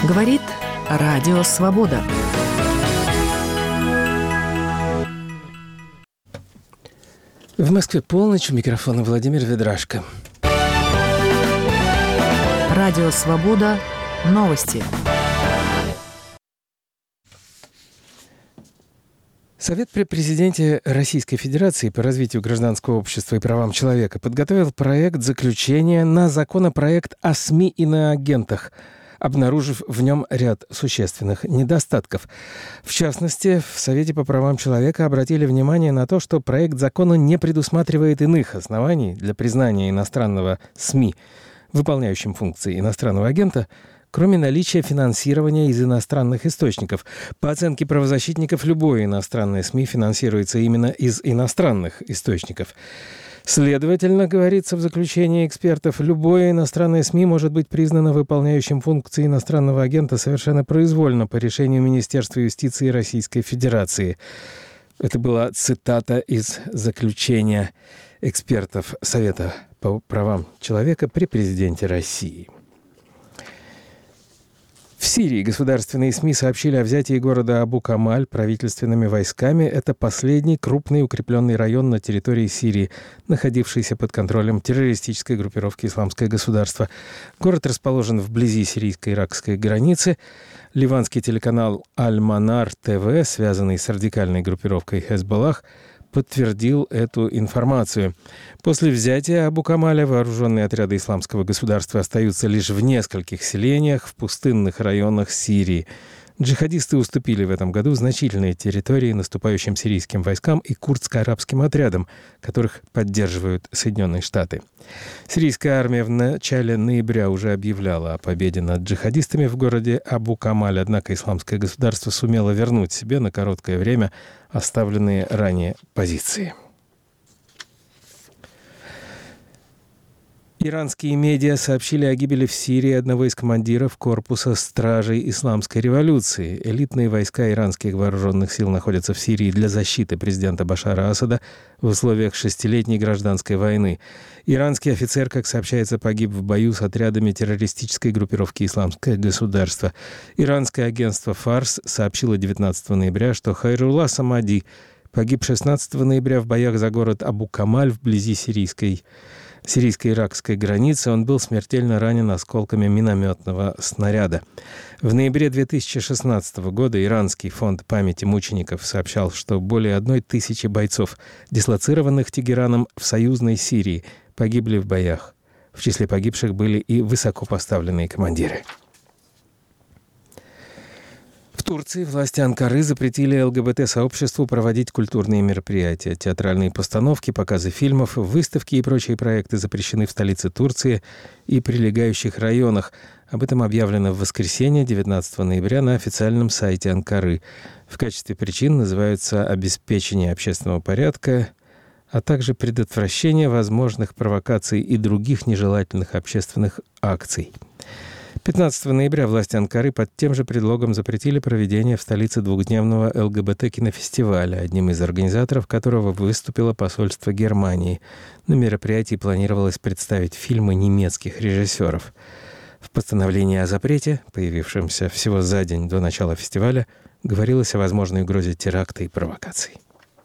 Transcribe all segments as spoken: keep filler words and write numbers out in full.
Говорит Радио Свобода. В Москве полночь, у микрофона Владимир Ведрашко. Радио Свобода. Новости. Совет при президенте Российской Федерации по развитию гражданского общества и правам человека подготовил проект заключения на законопроект о СМИ и иноагентах, обнаружив в нем ряд существенных недостатков. В частности, в Совете по правам человека обратили внимание на то, что проект закона не предусматривает иных оснований для признания иностранного СМИ, выполняющим функции иностранного агента, кроме наличия финансирования из иностранных источников. По оценке правозащитников, любое иностранное СМИ финансируется именно из иностранных источников. Следовательно, говорится в заключении экспертов, любое иностранное СМИ может быть признано выполняющим функции иностранного агента совершенно произвольно по решению Министерства юстиции Российской Федерации. Это была цитата из заключения экспертов Совета по правам человека при президенте России. В Сирии государственные СМИ сообщили о взятии города Абу-Камаль правительственными войсками. Это последний крупный укрепленный район на территории Сирии, находившийся под контролем террористической группировки «Исламское государство». Город расположен вблизи сирийско-иракской границы. Ливанский телеканал «Аль-Манар ТВ», связанный с радикальной группировкой «Хезболлах», подтвердил эту информацию. После взятия Абу-Камаля вооруженные отряды Исламского государства остаются лишь в нескольких селениях в пустынных районах Сирии. Джихадисты уступили в этом году значительные территории наступающим сирийским войскам и курдско-арабским отрядам, которых поддерживают Соединенные Штаты. Сирийская армия в начале ноября уже объявляла о победе над джихадистами в городе Абу-Камаль, однако Исламское государство сумело вернуть себе на короткое время оставленные ранее позиции. Иранские медиа сообщили о гибели в Сирии одного из командиров корпуса стражей исламской революции. Элитные войска иранских вооруженных сил находятся в Сирии для защиты президента Башара Асада в условиях шестилетней гражданской войны. Иранский офицер, как сообщается, погиб в бою с отрядами террористической группировки «Исламское государство». Иранское агентство «Фарс» сообщило девятнадцатого ноября, что Хайрулла Самади погиб шестнадцатого ноября в боях за город Абу-Камаль вблизи сирийской сирийско-иракской границы. Он был смертельно ранен осколками минометного снаряда. В ноябре две тысячи шестнадцатого года Иранский фонд памяти мучеников сообщал, что более одной тысячи бойцов, дислоцированных Тегераном в союзной Сирии, погибли в боях. В числе погибших были и высокопоставленные командиры. В Турции власти Анкары запретили ЛГБТ-сообществу проводить культурные мероприятия. Театральные постановки, показы фильмов, выставки и прочие проекты запрещены в столице Турции и прилегающих районах. Об этом объявлено в воскресенье, девятнадцатого ноября, на официальном сайте Анкары. В качестве причин называются обеспечение общественного порядка, а также предотвращение возможных провокаций и других нежелательных общественных акций. пятнадцатого ноября власти Анкары под тем же предлогом запретили проведение в столице двухдневного ЛГБТ-кинофестиваля, одним из организаторов которого выступило посольство Германии. На мероприятии планировалось представить фильмы немецких режиссеров. В постановлении о запрете, появившемся всего за день до начала фестиваля, говорилось о возможной угрозе теракта и провокаций.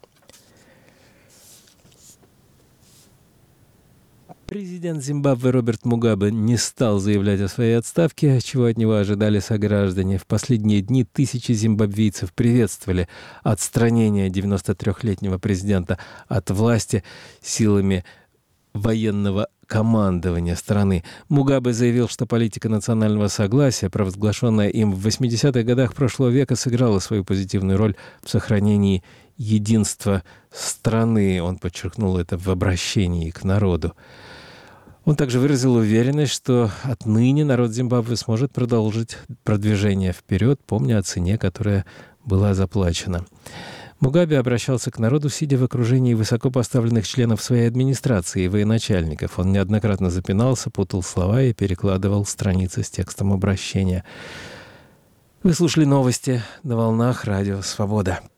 Президент Зимбабве Роберт Мугабе не стал заявлять о своей отставке, чего от него ожидали сограждане. В последние дни тысячи зимбабвийцев приветствовали отстранение девяностотрёхлетнего президента от власти силами военного командования страны. Мугабе заявил, что политика национального согласия, провозглашенная им в восьмидесятых годах прошлого века, сыграла свою позитивную роль в сохранении единства страны. Он подчеркнул это в обращении к народу. Он также выразил уверенность, что отныне народ Зимбабве сможет продолжить продвижение вперед, помня о цене, которая была заплачена. Мугабе обращался к народу, сидя в окружении высокопоставленных членов своей администрации и военачальников. Он неоднократно запинался, путал слова и перекладывал страницы с текстом обращения. Вы слушали новости на волнах Радио Свобода.